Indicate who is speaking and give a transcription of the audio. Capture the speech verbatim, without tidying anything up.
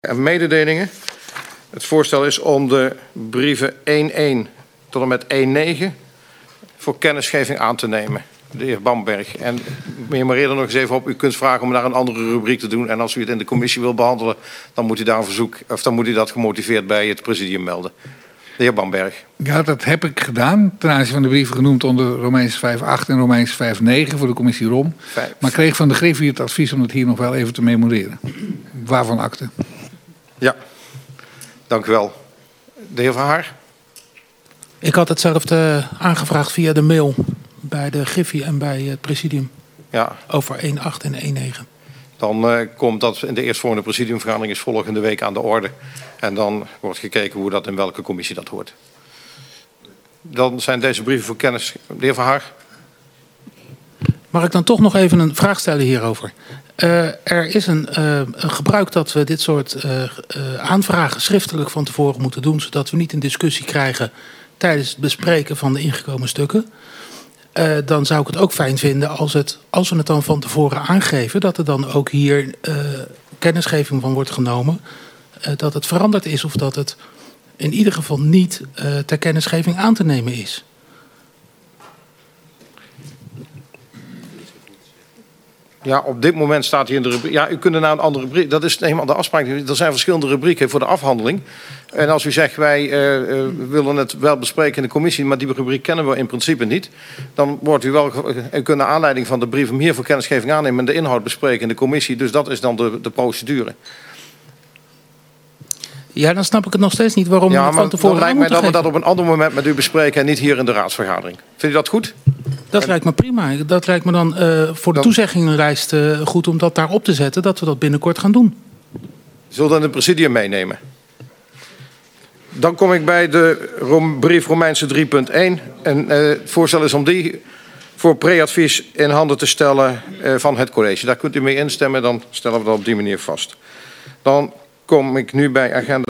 Speaker 1: En mededelingen. Het voorstel is om de brieven één één tot en met één negen voor kennisgeving aan te nemen. De heer Bamberg. En memoreer er nog eens even op. U kunt vragen om daar een andere rubriek te doen. En als u het in de commissie wil behandelen, dan moet u daar een verzoek, of dan moet u dat gemotiveerd bij het presidium melden. De heer Bamberg.
Speaker 2: Ja, dat heb ik gedaan. Ten aanzien van de brieven genoemd onder Romeins vijf acht en Romeins vijf negen voor de commissie Rom.
Speaker 1: Vijf.
Speaker 2: Maar kreeg van de griffier het advies om het hier nog wel even te memoreren. Waarvan akte?
Speaker 1: Ja, dank u wel. De heer Van Haar.
Speaker 3: Ik had hetzelfde aangevraagd via de mail bij de Griffie en bij het presidium.
Speaker 1: Ja.
Speaker 3: Over één acht en één negen.
Speaker 1: Dan uh, komt dat in de eerstvolgende presidiumvergadering is volgende week aan de orde. En dan wordt gekeken hoe dat in welke commissie dat hoort. Dan zijn deze brieven voor kennis. De heer Van Haar.
Speaker 3: Mag ik dan toch nog even een vraag stellen hierover? Uh, er is een, uh, een gebruik dat we dit soort uh, uh, aanvragen schriftelijk van tevoren moeten doen, zodat we niet een discussie krijgen tijdens het bespreken van de ingekomen stukken. Uh, dan zou ik het ook fijn vinden als, het, als we het dan van tevoren aangeven, dat er dan ook hier uh, kennisgeving van wordt genomen. Uh, dat het veranderd is of dat het in ieder geval niet uh, ter kennisgeving aan te nemen is.
Speaker 1: Ja, op dit moment staat hier in de rubriek. Ja, u kunt er naar een andere rubriek. Dat is eenmaal de afspraak. Er zijn verschillende rubrieken voor de afhandeling. En als u zegt, wij uh, uh, willen het wel bespreken in de commissie, maar die rubriek kennen we in principe niet. Dan wordt u wel, u kunt naar aanleiding van de brief hem hier voor kennisgeving aannemen en de inhoud bespreken in de commissie. Dus dat is dan de, de procedure.
Speaker 3: Ja, dan snap ik het nog steeds niet waarom
Speaker 1: ja,
Speaker 3: we van tevoren
Speaker 1: dan lijkt mij dat
Speaker 3: geven.
Speaker 1: we dat op een ander moment met u bespreken en niet hier in de raadsvergadering. Vindt u dat goed?
Speaker 3: Dat en... lijkt me prima. Dat lijkt me dan uh, voor de dan... toezeggingenlijst uh, goed om dat daar op te zetten, dat we dat binnenkort gaan doen.
Speaker 1: Zullen we dan het presidium meenemen? Dan kom ik bij de Rom brief Romeinse drie punt één. En uh, het voorstel is om die voor pre-advies in handen te stellen uh, van het college. Daar kunt u mee instemmen, dan stellen we dat op die manier vast. Dan kom ik nu bij agenda